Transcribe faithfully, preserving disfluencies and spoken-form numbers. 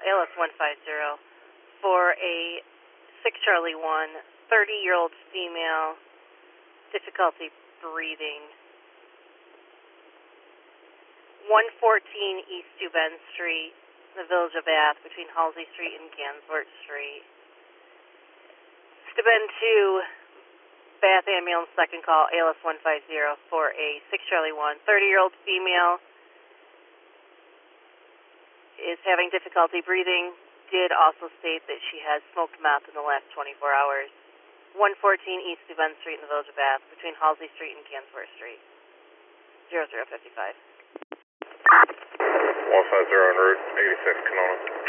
A L S one five zero for a six Charlie one, thirty-year-old female, difficulty breathing. one fourteen East Two Bend Street, the Village of Bath, between Halsey Street and Ganswort Street. Steuben two, Bath Ambulance, second call, A L S one five zero for a six Charlie one, thirty-year-old female, is having difficulty breathing, did also state that she has smoked meth in the last twenty-four hours. one fourteen East Two Bend Street in the Village of Bath, between Halsey Street and Ganswort Street. zero zero five five. one five zero en route, eighty-six Canona.